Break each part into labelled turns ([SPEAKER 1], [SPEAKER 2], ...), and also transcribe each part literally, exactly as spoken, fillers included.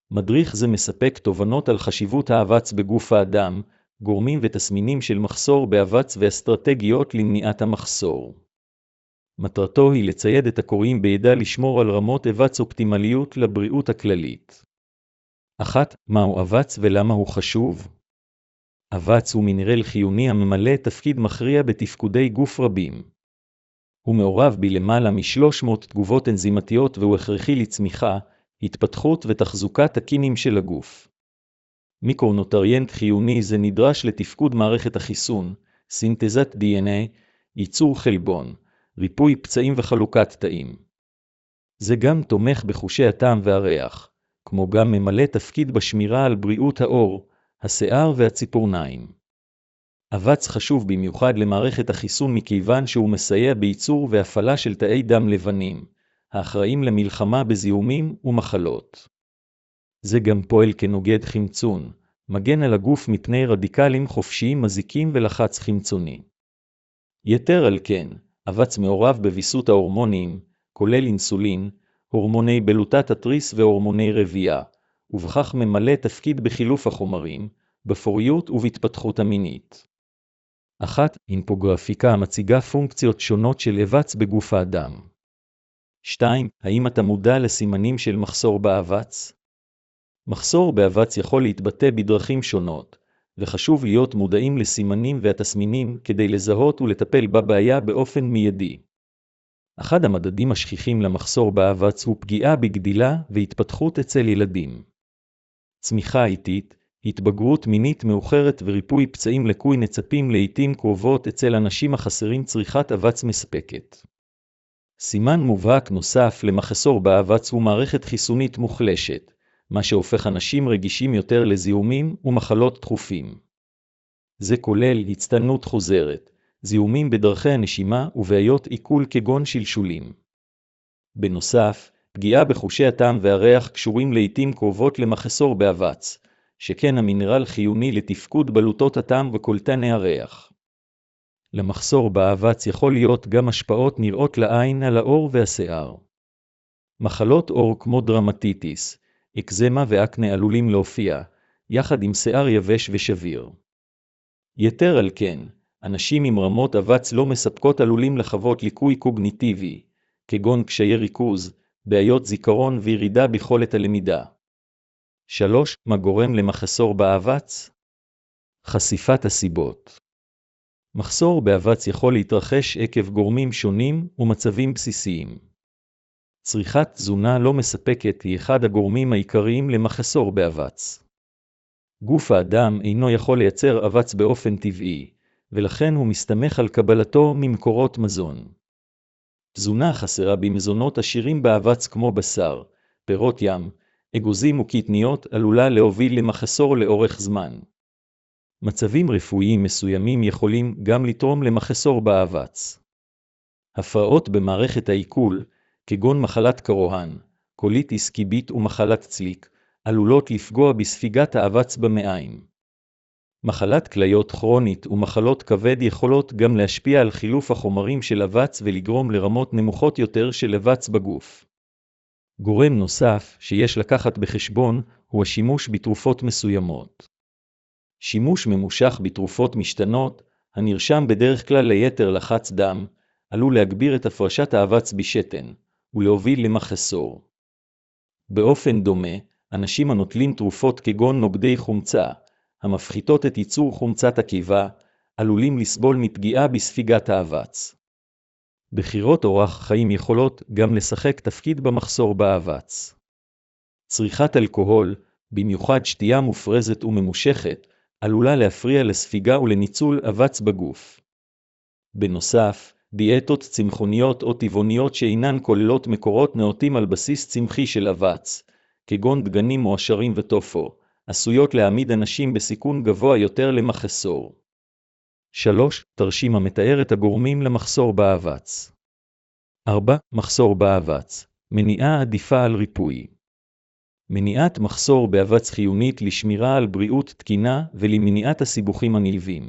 [SPEAKER 1] מדריך זה מספק תובנות על חשיבות האבץ בגוף האדם, גורמים ותסמינים של מחסור באבץ ואסטרטגיות למניעת המחסור. מטרתו היא לצייד את הקוראים בידע לשמור על רמות אבץ אופטימליות לבריאות הכללית. אחת. מהו אבץ ולמה הוא חשוב? אבץ הוא מינרל חיוני הממלא תפקיד מכריע בתפקודי גוף רבים. הוא מעורב בלמעלה מ-שלוש מאות תגובות אנזימתיות והוא הכרחי לצמיחה, התפתחות ותחזוקת תקינים של הגוף. מיקרונוטריאנט חיוני זה נדרש לתפקוד מערכת החיסון, סינתזת די אן איי, ייצור חלבון, ריפוי פצעים וחלוקת תאים. זה גם תומך בחושי הטעם והריח, כמו גם ממלא תפקיד בשמירה על בריאות העור, השיער והציפורניים. אבץ חשוב במיוחד למערכת החיסון מכיוון שהוא מסייע בייצור והפעלה של תאי דם לבנים, האחראים למלחמה בזיהומים ומחלות. זה גם פועל כנוגד חמצון, מגן על הגוף מפני רדיקלים חופשיים מזיקים ולחץ חמצוני. יתר על כן, אבץ מעורב בוויסות ההורמונים, כולל אינסולין, הורמוני בלוטת התריס והורמוני רבייה, ובכך ממלא תפקיד בחילוף החומרים, בפוריות ובהתפתחות המינית. אחת. אינפוגרפיקה המציגה פונקציות שונות של אבץ בגוף האדם. שתיים. האם אתה מודע לסימנים של מחסור באבץ? מחסור באבץ יכול להתבטא בדרכים שונות, וחשוב להיות מודעים לסימנים והתסמינים כדי לזהות ולטפל בבעיה באופן מיידי. אחד המדדים השכיחים למחסור באבץ הוא פגיעה בגדילה והתפתחות אצל ילדים. צמיחה איטית, התבגרות מינית מאוחרת וריפוי פצעים לקוי נצפים לעתים קרובות אצל אנשים החסרים צריכת אבץ מספקת. סימן מובהק נוסף למחסור באבץ הוא מערכת חיסונית מוחלשת, מה שהופך אנשים רגישים יותר לזיהומים ומחלות תכופים. זה כולל הצטנות חוזרת, זיהומים בדרכי הנשימה ובעיות עיכול כגון שלשולים. בנוסף, פגיעה בחושי הטעם והריח קשורים לעתים קרובות למחסור באבץ, שכן המינרל חיוני לתפקוד בלוטות הטעם וקולטני הריח. למחסור באבץ יכול להיות גם השפעות נראות לעין על העור והשיער. מחלות עור כמו דרמטיטיס, אקזמה ואקנה עלולים להופיע, יחד עם שיער יבש ושביר. יתר על כן, אנשים עם רמות אבץ לא מספקות עלולים לחוות ליקוי קוגניטיבי, כגון קשיי ריכוז, בעיות זיכרון וירידה ביכולת הלמידה. שלוש. מה גורם למחסור באבץ? חשיפת הסיבות. מחסור באבץ יכול להתרחש עקב גורמים שונים ומצבים בסיסיים. צריכת תזונה לא מספקת היא אחד הגורמים העיקריים למחסור באבץ. גוף האדם אינו יכול לייצר אבץ באופן טבעי, ולכן הוא מסתמך על קבלתו ממקורות מזון. תזונה חסרה במזונות עשירים באבץ כמו בשר, פירות ים, אגוזים וקטניות עלולה להוביל למחסור לאורך זמן. מצבים רפואיים מסוימים יכולים גם לתרום למחסור באבץ. הפרעות במערכת העיכול, כגון מחלת קרוהן, קוליטיס קיבית ומחלת צליק, עלולות לפגוע בספיגת האבץ במעיים. מחלת כליות כרונית ומחלות כבד יכולות גם להשפיע על חילוף החומרים של אבץ ולגרום לרמות נמוכות יותר של אבץ בגוף. גורם נוסף שיש לקחת בחשבון הוא השימוש בתרופות מסוימות. שימוש ממושך בתרופות משתנות, הנרשם בדרך כלל ליתר לחץ דם, עלול להגביר את הפרשת האבץ בשתן, ולהוביל למחסור. באופן דומה, אנשים הנוטלים תרופות כגון נוגדי חומצה, המפחיתות את ייצור חומצת הקיבה, עלולים לסבול מפגיעה בספיגת האבץ. בחירות אורח חיים יכולות גם לשחק תפקיד במחסור באבץ. צריכת אלכוהול, במיוחד שתייה מופרזת וממושכת, עלולה להפריע לספיגה ולניצול אבץ בגוף. בנוסף, דיאטות צמחוניות או טבעוניות שאינן כוללות מקורות נאותים על בסיס צמחי של אבץ, כגון דגנים מועשרים וטופו, עשויות להעמיד אנשים בסיכון גבוה יותר למחסור. שלוש. תרשים המתאר את הגורמים למחסור באבץ. ארבע. מחסור באבץ. מניעה עדיפה על ריפוי. מניעת מחסור באבץ חיונית לשמירה על בריאות תקינה ולמניעת הסיבוכים הנלווים.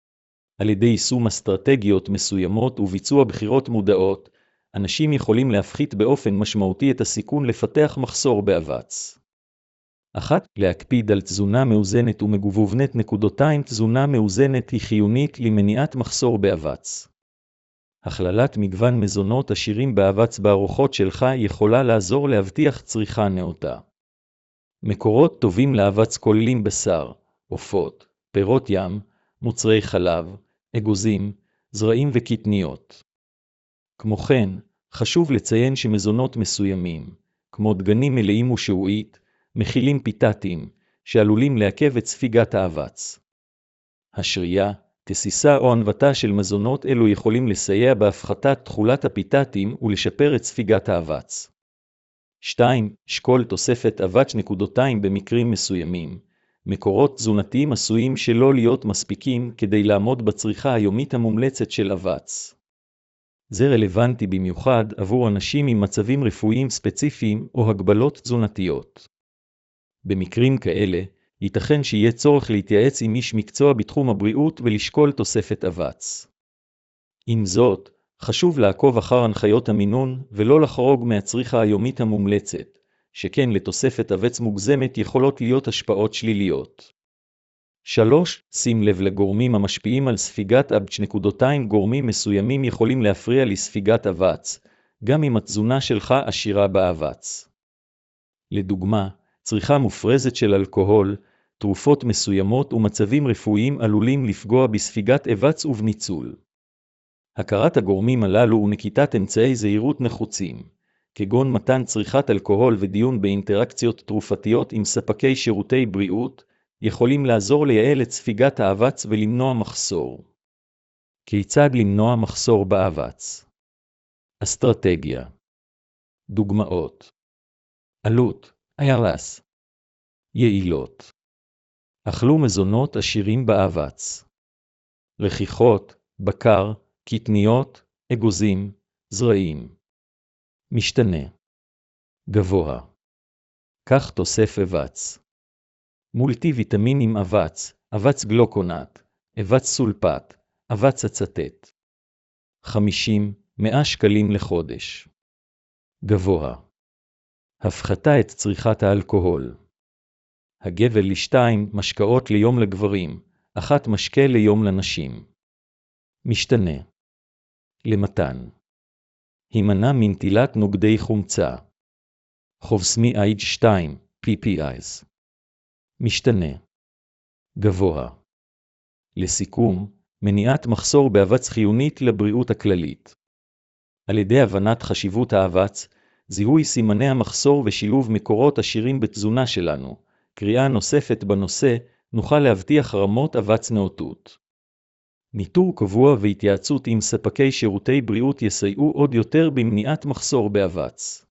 [SPEAKER 1] על ידי יישום אסטרטגיות מסוימות וביצוע בחירות מודעות, אנשים יכולים להפחית באופן משמעותי את הסיכון לפתח מחסור באבץ. אחת. להקפיד על תזונה מאוזנת ומגוובנת. נקודותיים תזונה מאוזנת היא חיונית למניעת מחסור באבץ. הכללת מגוון מזונות עשירים באבץ בארוחות שלך יכולה לעזור להבטיח צריכה נאותה. מקורות טובים לאבץ כוללים בשר, עופות, פירות ים, מוצרי חלב, אגוזים, זרעים וקטניות. כמו כן, חשוב לציין שמזונות מסוימים, כמו דגנים מלאים ושעועית, מכילים פיטטים, שעלולים לעכב את ספיגת האבץ. השרייה, תסיסה או ענוותה של מזונות אלו יכולים לסייע בהפחתת תכולת הפיטטים ולשפר את ספיגת האבץ. שתיים. שקול תוספת אבץ. נקודותיים במקרים מסוימים. מקורות תזונתיים עשויים שלא להיות מספיקים כדי לעמוד בצריכה היומית המומלצת של אבץ. זה רלוונטי במיוחד עבור אנשים עם מצבים רפואיים ספציפיים או הגבלות תזונתיות. במקרים כאלה, ייתכן שיהיה צורך להתייעץ עם איש מקצוע בתחום הבריאות ולשקול תוספת אבץ. עם זאת, חשוב לעקוב אחר הנחיות המינון ולא לחרוג מהצריכה היומית המומלצת, שכן לתוספת אבץ מוגזמת יכולות להיות השפעות שליליות. שלוש. שים לב לגורמים המשפיעים על ספיגת אבץ. נקודותיים גורמים מסוימים יכולים להפריע לספיגת אבץ, גם אם התזונה שלך עשירה באבץ. לדוגמה, צריכה מופרזת של אלכוהול, תרופות מסוימות ומצבים רפואיים עלולים לפגוע בספיגת אבץ ובניצול. הכרת הגורמים הללו ונקיטת אמצעי זהירות נחוצים, כגון מתן צריכת אלכוהול ודיון באינטראקציות תרופתיות עם ספקי שירותי בריאות, יכולים לעזור לייעל את ספיגת האבץ ולמנוע מחסור. כיצד למנוע מחסור באבץ? אסטרטגיה. דוגמאות. עלות, איי-אר-אס. יעילות. אכלו מזונות עשירים באבץ. רכיכות, בקר, קטניות, אגוזים, זרעים. משתנה. גבוה. כך תוסף אבץ. מולטי ויטמין עם אבץ, אבץ גלוקונט, אבץ סולפט, אבץ אצטט. חמישים מאה שקלים לחודש. גבוה. הפחתה את צריכת האלכוהול. הגבל לשתיים משקאות ליום לגברים, אחת משקה ליום לנשים. משתנה. למתן. הימנע מנטילת נוגדי חומצה. חובסמי אייד שתיים, פי פי איז. משתנה. גבוה. לסיכום, מניעת מחסור באבץ חיונית לבריאות הכללית. על ידי הבנת חשיבות האבץ, זיהוי סימני המחסור ושילוב מקורות עשירים בתזונה שלנו, קריאה נוספת בנושא, נוכל להבטיח רמות אבץ נאותות. ניטור קבוע והתייעצות עם ספקי שירותי בריאות יסייעו עוד יותר במניעת מחסור באבץ.